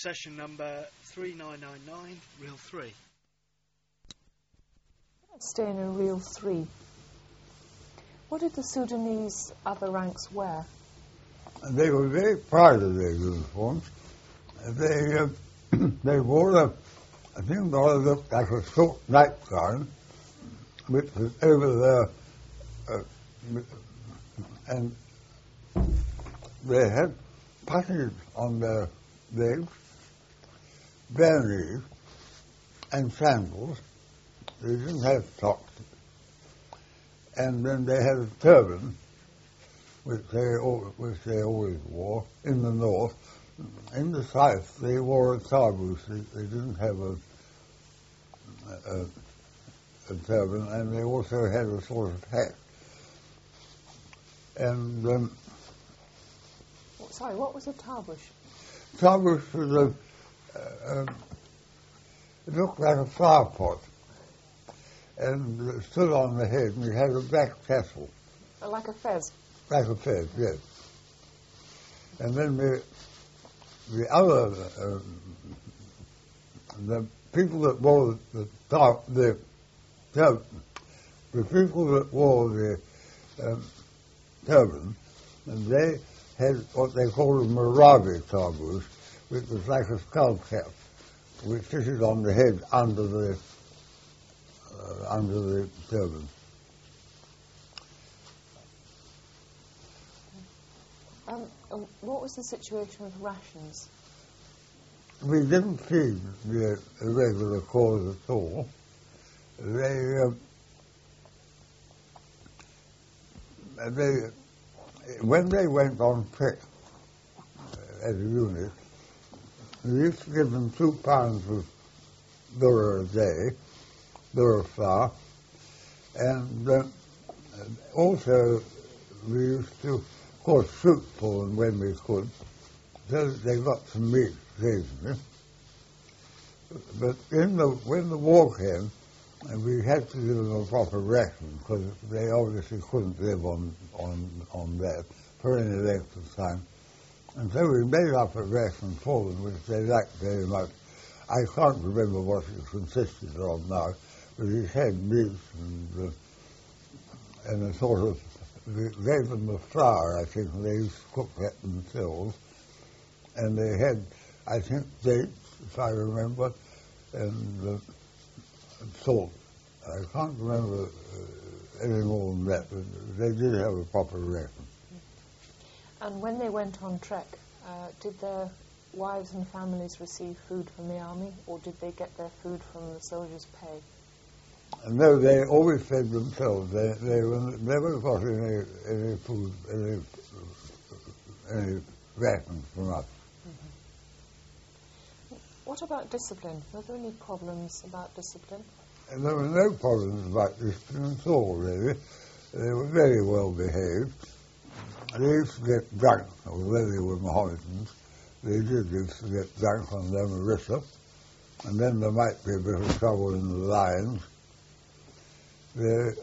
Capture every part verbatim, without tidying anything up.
session number three nine nine nine, reel three. Staying in reel three. What did the Sudanese other ranks wear? They were very proud of their uniforms. They uh, they wore a, I think what looked like a short nightgown, which was over their, uh, and they had patches on their legs, bare knees, and sandals. They didn't have socks. And then they had a turban, which they, al- which they always wore in the north. In the south, they wore a tarboos. They, they didn't have a, a, a turban, and they also had a sort of hat. And um, Sorry, what was a tarbush? tarboos was a, uh, um, it looked like a flower pot, and it stood on the head, and it had a black tassel. Like a fez? Like a fez, yes. And then the the other uh, the people that wore the top the tur- the people that wore the um, turban, and they had what they called a Maravi tarboos, which was like a skull cap, which fitted on the head under the uh, under the turban. Um, um, what was the situation with rations? We didn't feed the irregular corps at all. They, uh, they, when they went on trek uh, as a unit, we used to give them two pounds of durra a day, durra flour, and uh, also we used to, of course, shoot for them when we could, so that they got some meat occasionally. But in the, when the war came, and we had to give them a proper ration, because they obviously couldn't live on, on, on that for any length of time. And so we made up a ration for them, which they liked very much. I can't remember what it consisted of now, but it had meat and, uh, and a sort of, we gave them the flour, I think, and they used to cook that themselves. And they had, I think, dates, if I remember, and uh, salt. I can't remember uh, any more than that, but they did have a proper ration. And when they went on trek, uh, did their wives and families receive food from the army, or did they get their food from the soldiers' pay? No, they always fed themselves. They, they were, never got any, any food, any, any rations from us. Mm-hmm. What about discipline? Were there any problems about discipline? And there were no problems about discipline at all, really. They were very well behaved. They used to get drunk, although they were Mohammedans. They did used to get drunk on their Marissa, and then there might be a bit of trouble in the lines. The,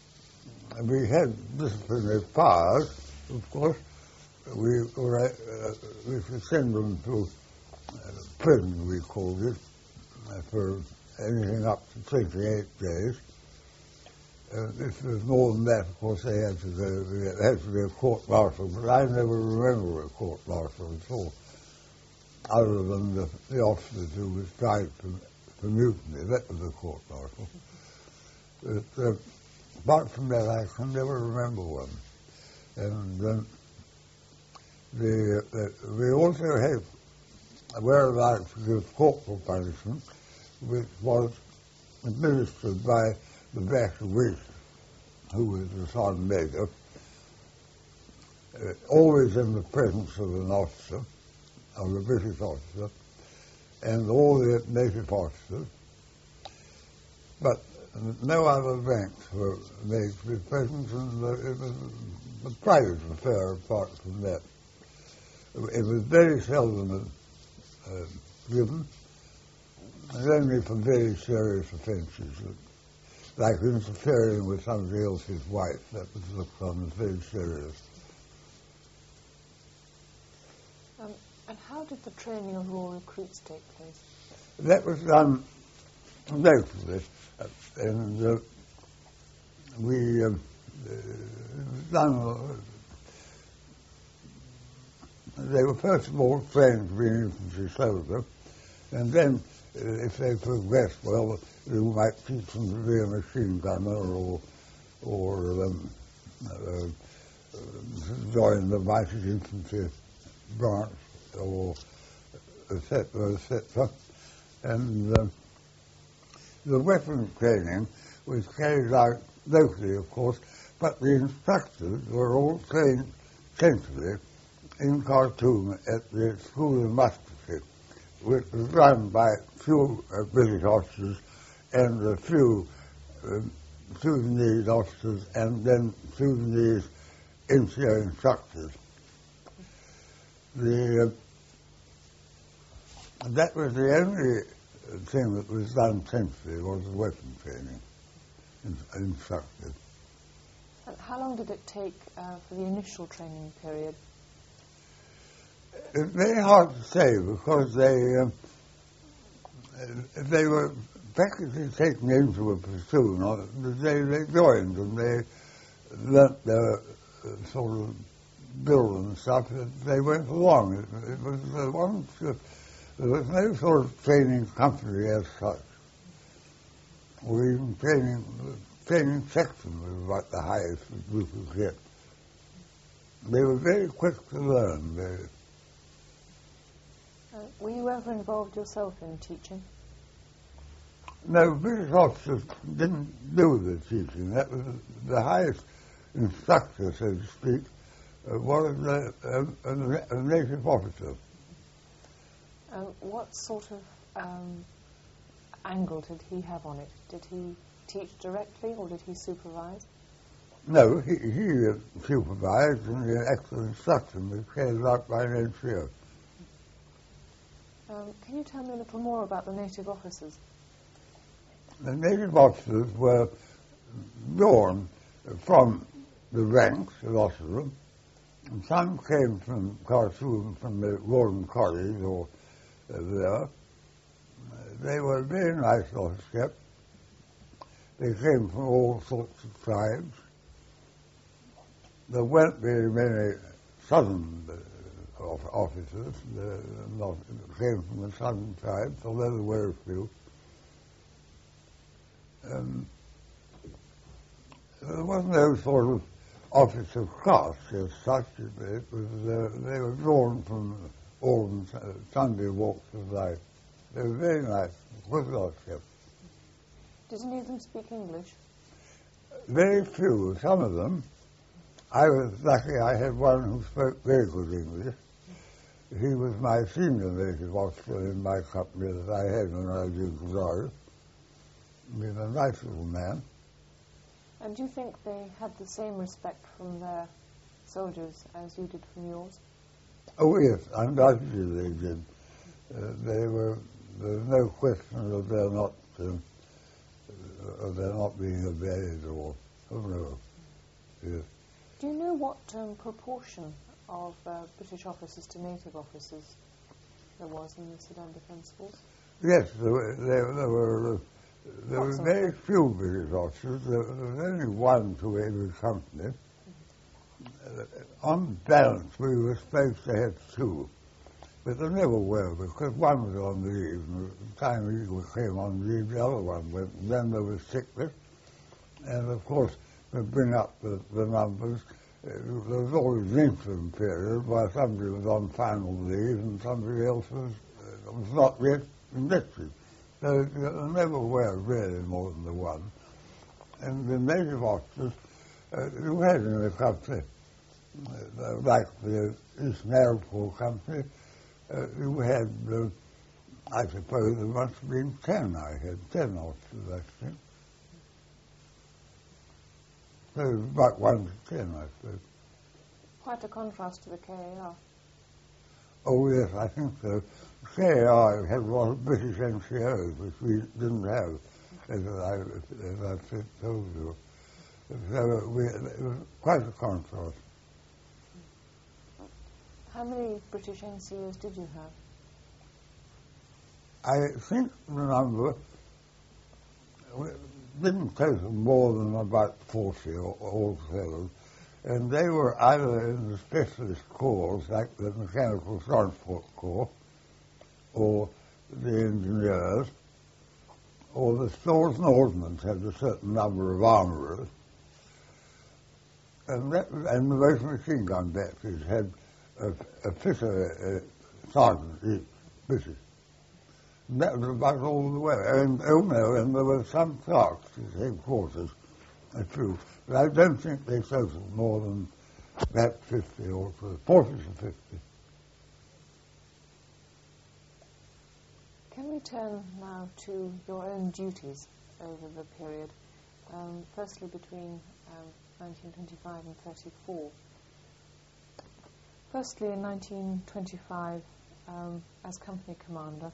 we had disciplinary powers, of course. We were, uh, we could send them to uh, prison, we called it, uh, for anything up to twenty-eight days. Uh, if there was more than that, of course, they had to go, there had to be a court-martial, but I never remember a court-martial at all, other than the, the officer who was tried for, for mutiny. That was a court-martial. But uh, apart from that, I can never remember one. And um, the, uh, we also had whereabouts to give corporal punishment, which was administered by the Bashawis, who was the sergeant major, uh, always in the presence of an officer, of a British officer, and all the native officers. But no other ranks were made to be present, and uh, it was a private affair apart from that. It was very seldom uh, given, and only for very serious offences, like interfering with somebody else's wife. That was looked on as very serious. Um, And how did the training of raw recruits take place? That was done locally, uh, and uh, we um, uh, done. Uh, they were first of all trained to be an infantry soldier, and then, uh, if they progressed well, you might teach them to be a machine gunner or or um, uh, join the mounted infantry branch, or et cetera, et cetera. And um, the weapon training was carried out locally, of course, but the instructors were all trained centrally in Khartoum at the School of Musketry, which was run by a few uh, British officers and a few um, Sudanese officers, and then Sudanese N C O instructors. The, uh, that was the only thing that was done centrally, was the weapon training in, instructed. And how long did it take uh, for the initial training period? It's very hard to say, because they um, they were practically taken into a platoon. Or they, they joined and they learnt their uh, sort of build and stuff. They went along. It, it was uh, one. There was no sort of training company as such. Or even training training section was about the highest we could get. They were very quick to learn. They, Uh, were you ever involved yourself in teaching? No, British officers didn't do the teaching. That was the highest instructor, so to speak, uh, was a, a, a native officer. Uh, what sort of um, angle did he have on it? Did he teach directly, or did he supervise? No, he, he uh, supervised, and the actual instruction was carried out by an N C O. Um, can you tell me a little more about the native officers? The native officers were drawn from the ranks, a lot of them, and some came from Khartoum, from the Royal College, or uh, there. They were very nice officers. They came from all sorts of tribes. There weren't very many southern uh, officers, uh, not, came from the southern tribes, although there were a few. Um, there wasn't no sort of officer class as such. It was, uh, they were drawn from all the Sunday walks of life. They were very nice, good lordship. Did any of them speak English? Very few, some of them. I was lucky I had one who spoke very good English. He was my senior native officer in my company that I had when I was in Glory. He was a nice little man. And do you think they had the same respect from their soldiers as you did from yours? Oh yes, undoubtedly they did. Uh, they were, there was no question of their not, um, of their not being obeyed or, oh no, yes. Do you know what um, proportion of uh, British officers to native officers there was in the Sudan Defence Force? Yes, there were, there, there were, uh, there Lots were of very them. few British officers. There, there was only one to every company. Uh, on balance, we were supposed to have two, but there never were, because one was on leave, and at the time he came on leave, the other one went, and then there was sickness, and of course, to bring up the, the numbers, uh, there was always an interim period where somebody was on final leave and somebody else was, uh, was not yet enlisted. So there never were really more than the one. And the native officers uh, who had in the country, uh, like the Eastern Arab Corps Company, uh, who had, uh, I suppose there must have been ten. I had ten officers, I think. So it was about one to ten, I suppose. Quite a contrast to the K A R. Oh yes, I think so. K A R had a lot of British N C Os, which we didn't have, as I, as I told you. So we, it was quite a contrast. How many British N C Os did you have? I think the number didn't take more than about forty altogether, and they were either in the specialist corps, like the Mechanical Transport Corps, or the engineers, or the Stores and Ordnance had a certain number of armourers, and, that, and the most machine gun batteries had a, a fitter uh, sergeant each, British. And that was about all the way. And, oh no, and there were some clerks at headquarters, a few. But I don't think they totaled more than about fifty or forty to fifty. Can we turn now to your own duties over the period, um, firstly between um, nineteen twenty-five and thirty-four. Firstly, in nineteen twenty-five, um, as company commander.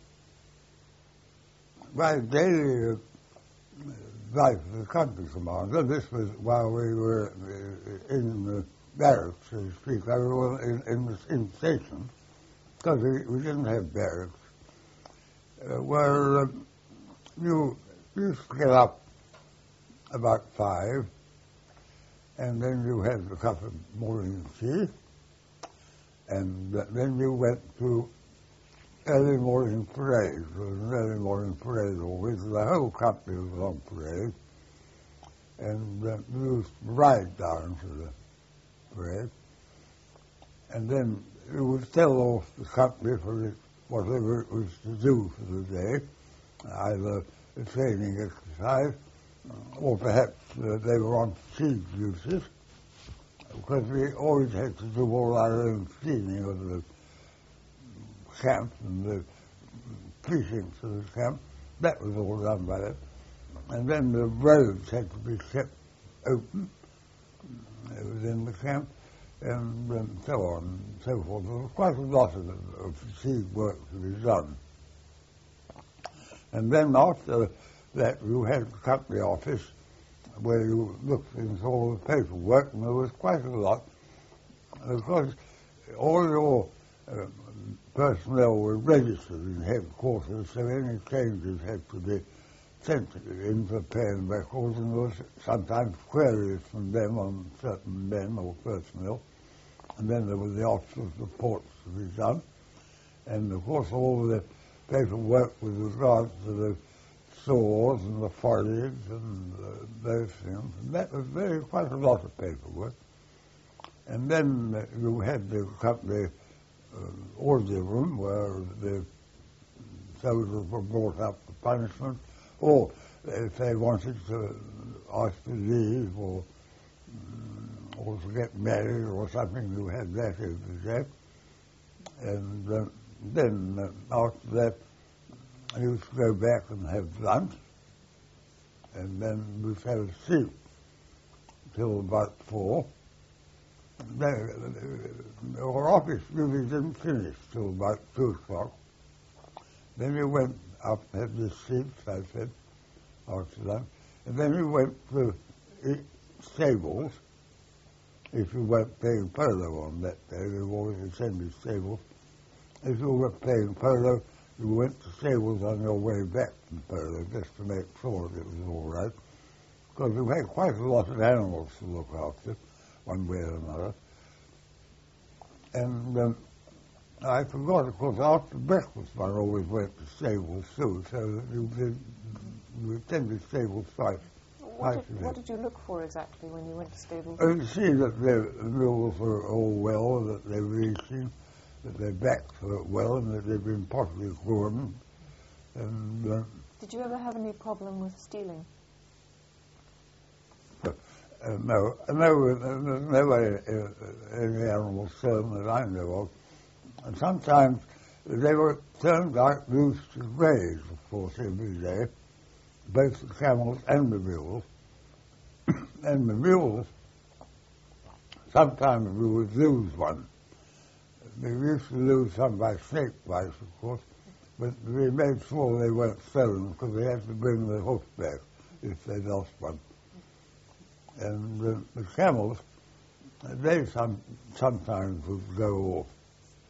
My daily uh, life as a company commander, this was while we were uh, in the barracks, so to speak. I was in, in the in station, because we, we didn't have barracks, uh, where uh, you used to get up about five, and then you had a cup of morning tea, and uh, then you went to early morning parade. It was an early morning parade always. The whole company was on parade, and uh, we used to ride down to the parade, and then it would tell off the company for it, whatever it was to do for the day, either a training exercise, or perhaps uh, they were on siege duties, because we always had to do all our own cleaning of the camp and the precincts of the camp. That was all done by them. And then the roads had to be kept open within the camp, and, and so on and so forth. There was quite a lot of, of fatigue work to be done. And then after that, you had the company office where you looked into all the paperwork, and there was quite a lot, because all your uh, personnel were registered in headquarters, so any changes had to be sent in for paying records, and there was sometimes queries from them on certain men or personnel, and then there were the officers' reports to be done, and of course all the paperwork with regard to the saws and the foliage and uh, those things, and that was very quite a lot of paperwork. And then uh, you had the company uh, order room where the soldiers were brought up for punishment, or if they wanted to ask to leave or or to get married or something, you had that over there. And uh, then uh, after that, I used to go back and have lunch, and then we fell asleep till about four. Then, our office really didn't finish till about two o'clock. Then we went up, had the seats, I said, after lunch, and then we went to the stables. If you weren't playing polo on that day, they always attended stables. If you were playing polo, you went to stables on your way back from polo just to make sure that it was all right, because we had quite a lot of animals to look after, one way or another. And um, I forgot, of course, after breakfast one always went to stables too, so you, did, you attended stables twice. What did, what did you look for exactly when you went to stables? Oh, to see that the mules were all well, that they were eating, that their backs were well, and that they'd been properly groomed. And, uh, did you ever have any problem with stealing? Uh, no, no, there's never uh, any animals stolen that I know of. And sometimes they were turned out loose to graze, of course, every day, both the camels and the mules. And the mules, sometimes we would lose one. We used to lose some by snake bites, of course, but we made sure they weren't stolen because they had to bring the hoof back if they lost one. And the, the camels, they some, sometimes would go off.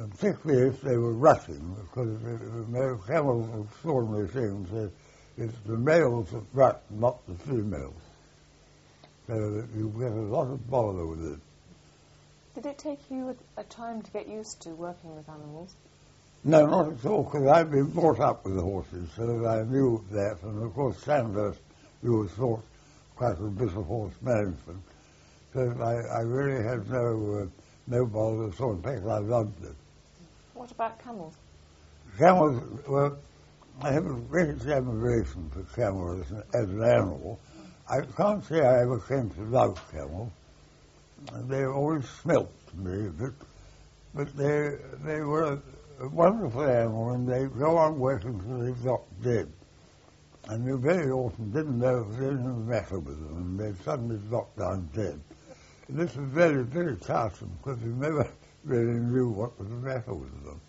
And particularly if they were rutting, because the, the camels are extraordinary things. They, it's the males that rut, not the females. So that you get a lot of bother with it. Did it take you a, a time to get used to working with animals? No, not at all, because I'd been brought up with the horses, so that I knew that. And of course, Sandhurst, you were taught quite a bit of horse management. So I, I really had no, uh, no bother at all. In fact, I loved it. What about camels? Camels, well, I have a great admiration for camels as an, as an animal. I can't say I ever came to love camels. They always smelt to me, but, but they, they were a wonderful animal, and they go on working until they got dead. And you very often didn't know if there was anything the matter with them, and they suddenly dropped down dead. And this was very, very tiresome, because you never really knew what was the matter with them.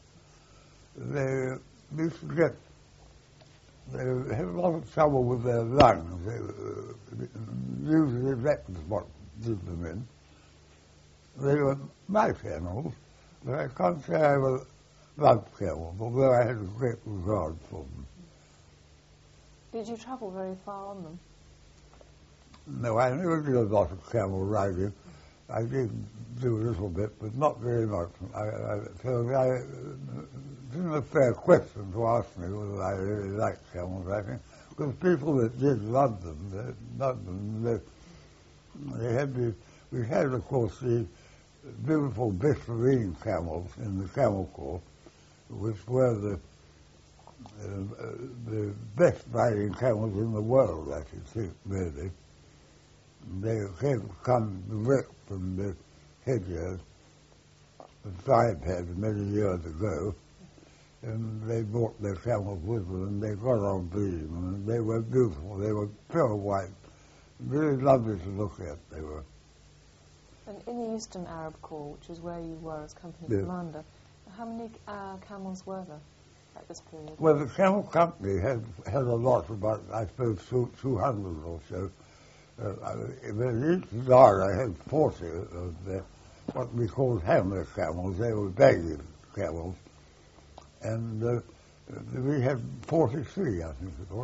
They used to get, they had a lot of trouble with their lungs. They, uh, usually that was what did them in. They were nice animals, but I can't say I ever loved camels, although I had a great regard for them. Did you travel very far on them? No, I never did a lot of camel riding. I did do a little bit, but not very much. I, I, so I, it isn't a fair question to ask me whether I really liked camels, I think, because people that did love them, they loved them. They, they had the, we had, of course, the beautiful Bismarine camels in the Camel Corps, which were the uh, uh, the best riding camels in the world, I should think, really. They had come direct from the hedgerows that Tribe had many years ago, and they brought their camels with them, and they got on breeding, and they were beautiful. They were pure white, really lovely to look at, they were. And in the Eastern Arab Corps, which is where you were as company Yeah. commander, how many uh, camels were there at this period? Well, the camel company had had a lot, about, I suppose, two, two hundred or so. Uh, in each yard I had forty of the, what we called hamlet camels. They were baggage camels. And uh, we had forty-three, I think it was.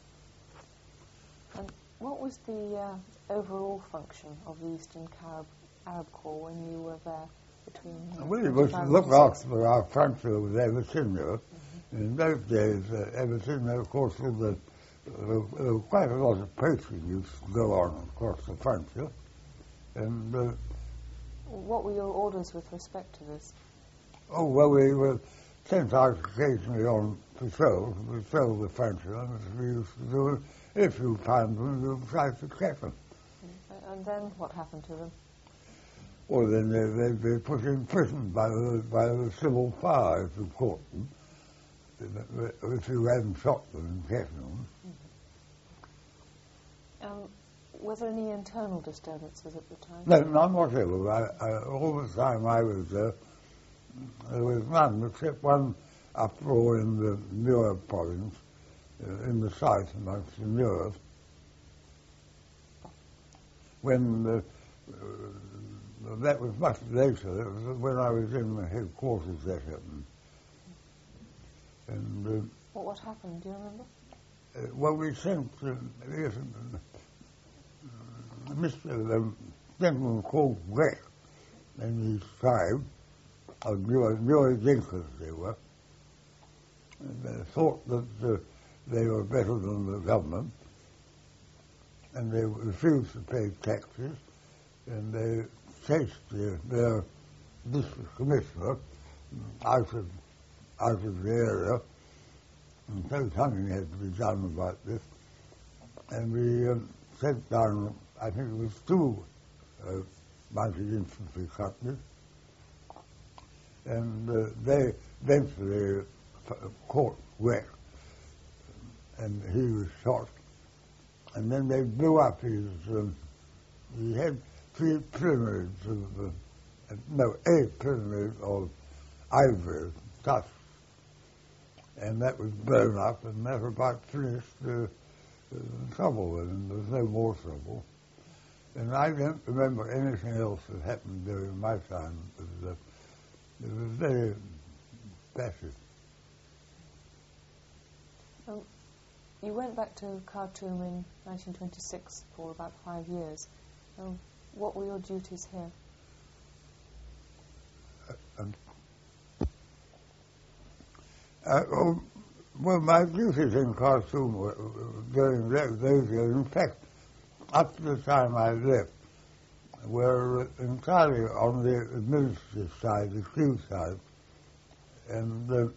And what was the uh, overall function of the Eastern Arab, Arab Corps when you were there between uh, Well, it was to look after our frontier with Abyssinia. Mm-hmm. In those days, uh, Abyssinia, of course, was the Uh, uh, quite a lot of poaching used to go on across the frontier. And, uh, what were your orders with respect to this? oh, well, we were sent out occasionally on patrol, to patrol the frontier, and we used to do it. If you found them, you tried to catch them. Mm-hmm. And then what happened to them? Well, then they, they'd be put in prison by the, by the civil fire if you caught them, if you hadn't shot them and catch them. Um, were there any internal disturbances at the time? No, none whatever. I, I, all the time I was there, there was none except one uproar in the Nuer province, uh, in the south amongst the Nuers, when the, uh, that was much later. It was when I was in the headquarters that happened. And uh, what, what happened? Do you remember? Uh, well, we sent uh, yes, uh, Mister The gentleman called Greg and his tribe, of Newer Dinkers they were, and they thought that uh, they were better than the government, and they refused to pay taxes, and they chased the, their district commissioner out of, out of the area. And so something had to be done about this. And we um, sent down, I think it was two uh, mounted infantry companies. And uh, they eventually f- caught Weck. And he was shot. And then they blew up his, um, he had three pyramids of, uh, no, a pyramid of ivory, tusks. And that was blown up, and that about finished uh, the trouble, and there was no more trouble. And I don't remember anything else that happened during my time. It was, uh, it was very passive. Um, you went back to Khartoum in nineteen twenty-six for about five years. Um, what were your duties here? Uh, um, uh, oh, well, my duties in Khartoum were, during those years, in fact, up to the time I left, were entirely on the administrative side, the crew side, and uh,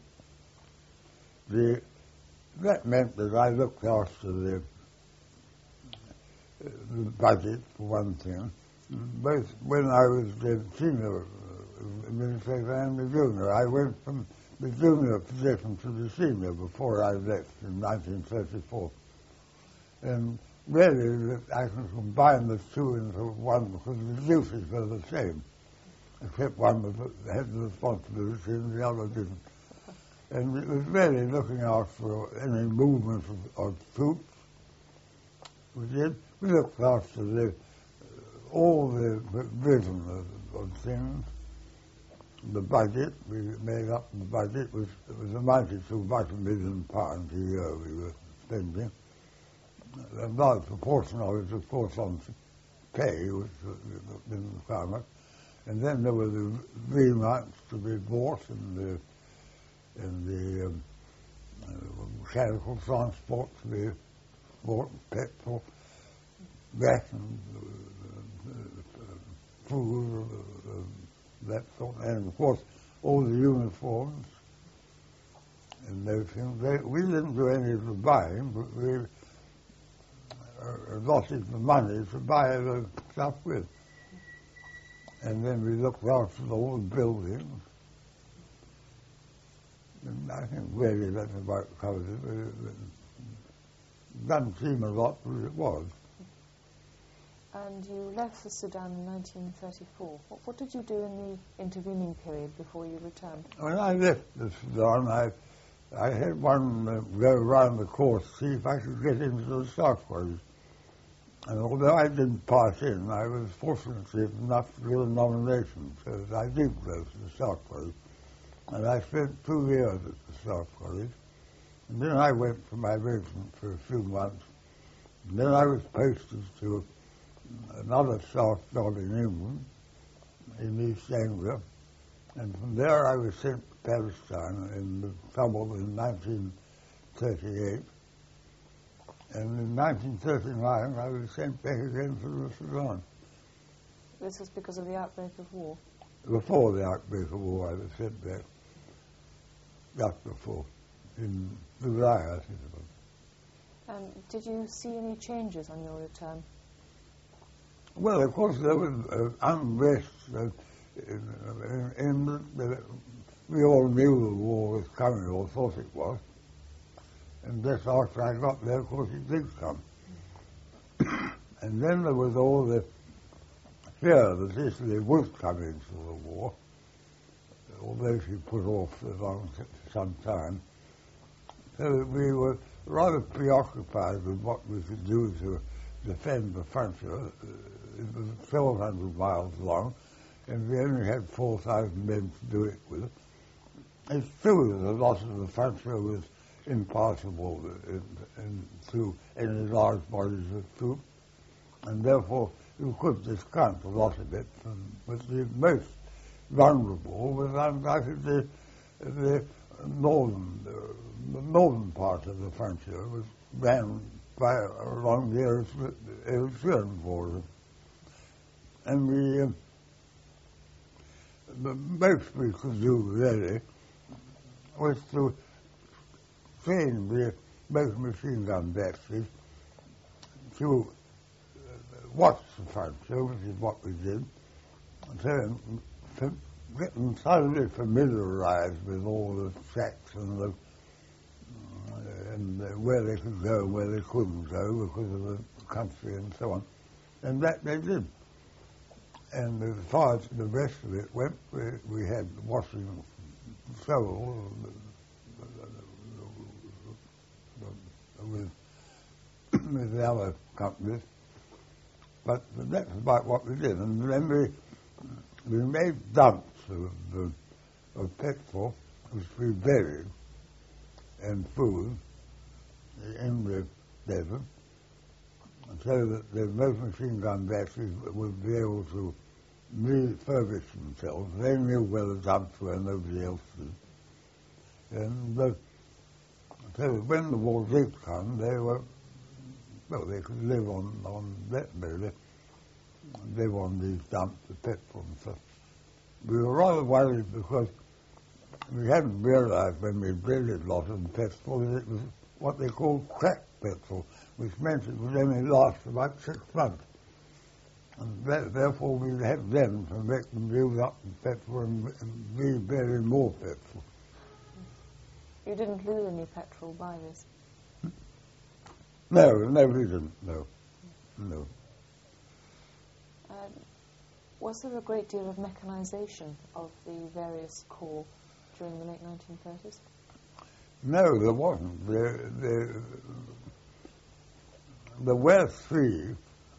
the that meant that I looked after the, the budget, for one thing, both when I was the senior administrator and the junior. I went from the junior position to the senior before I left in nineteen thirty-four. And really, I can combine the two into one because the duties were the same, except one was, had the responsibility and the other didn't. And it was really looking out for any movement of, of troops. We did. We looked after the, all the vision of, of things. The budget, we made up the budget, was, it was amounted to about a million pounds a year we were spending. A large proportion of it, of course, on pay, which was in the farmer. And then there were the remounts to be bought and the and the um, uh, mechanical transport to be bought, petrol, gas and uh, uh, food, uh, uh, that sort, and of course all the uniforms and everything. They, we didn't do any of the buying, but we uh, allotted the money to buy the stuff with. And then we looked after all the buildings. And I think really that's about covers it. It doesn't seem a lot, but it was. And you left for Sudan in nineteen thirty-four. What, what did you do in the intervening period before you returned? When I left the Sudan, I, I had one uh, go around the course to see if I could get into the Southwest. And although I didn't pass in, I was fortunate enough to get a nomination, so I did go to the Southwest. And I spent two years at the South College. And then I went for my regiment for a few months. And then I was posted to another South job in England, in East Anglia. And from there I was sent to Palestine in the trouble in nineteen thirty-eight. And in nineteen thirty-nine I was sent back again to the Sudan. This was because of the outbreak of war? Before the outbreak of war I was sent back. Just before, in July, I think it was. And did you see any changes on your return? Well, of course, there was uh, unrest. Uh, in, in the, we all knew the war was coming, or thought it was. And just after I got there, of course, it did come. And then there was all the fear that Italy would come into the war, although she put off for a long some time. So we were rather preoccupied with what we could do to defend the frontier. It was twelve hundred miles long, and we only had four thousand men to do it with. It's true that a lot of the frontier was impassable in, in, to any large bodies of troops, and therefore you could discount a lot of it. From, but the most vulnerable was undoubtedly the, the northern, uh, the northern part of the frontier was ran by along the Eritrean border, and we uh, the most we could do really was to train the both machine gun batteries to uh, watch the frontier, which is what we did. So, to get them thoroughly familiarized with all the tracks and the uh, and uh, where they could go and where they couldn't go because of the country and so on. And that they did. And as far as the rest of it went, we, we had watching several with, with the other companies. But that's about what we did. And then we, we made dumps of, of, of petrol was to be buried and food in the desert, so that the most machine gun batteries would be able to refurbish themselves. They knew where the dumps were, nobody else did. And uh, so when the war did come, they were, well, they could live on, on that really, live on these dumps of petrol and stuff. We were rather worried because we hadn't realized when we drilling a lot of petrol that it was what they called cracked petrol, which meant it would only last about six months. And that, therefore we had them to make them use up the petrol and, and rebury more petrol. You didn't lose any petrol by this? No, no, we didn't, no, no. Um, was there a great deal of mechanisation of the various corps during the late nineteen thirties? No, there wasn't. There, there, there were three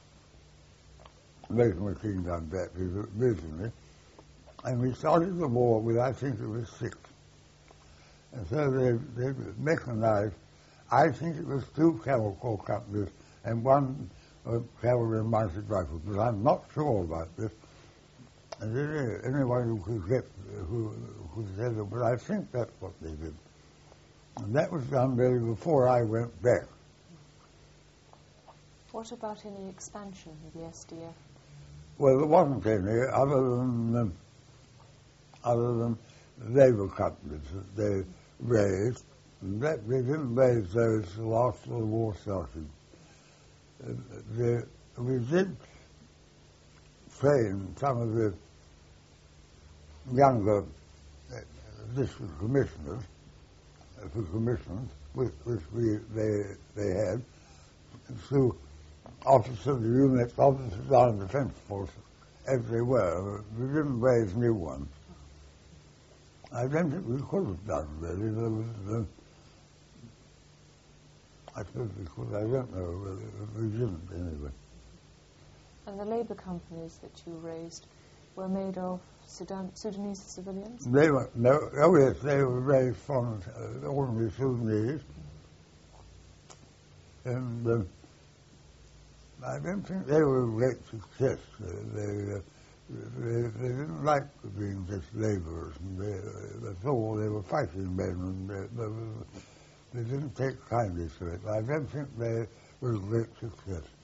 major machine gun batteries originally, and we started the war with, I think it was six. And so they, they mechanized, I think it was two Camel Corps companies and one uh, cavalry and mounted rifle, but I'm not sure about this. And any, anyone who could get, who, who said it, but I think that's what they did. And that was done really before I went back. What about any expansion of the S D F? Well, there wasn't any other than um, other than labour companies that they raised. And that they didn't raise those till after the war started. Uh, the, we did train some of the younger uh, district commissioners uh, for commissions, which, which we they they had, through officers of the units, officers of the Armed Defence Force, as they were. We didn't raise new ones. I don't think we could have done, really. There was, uh, I suppose we could, I don't know, we didn't anyway. And the labour companies that you raised were made of Sudan, Sudanese civilians? They were, no, oh yes, they were raised from uh, ordinary Sudanese. And uh, I don't think they were a great success. Uh, they, uh, they, they didn't like being just labourers, and they, uh, that's all. They were fighting men, and they, they, were, they didn't take kindly to it. I don't think they were a great success.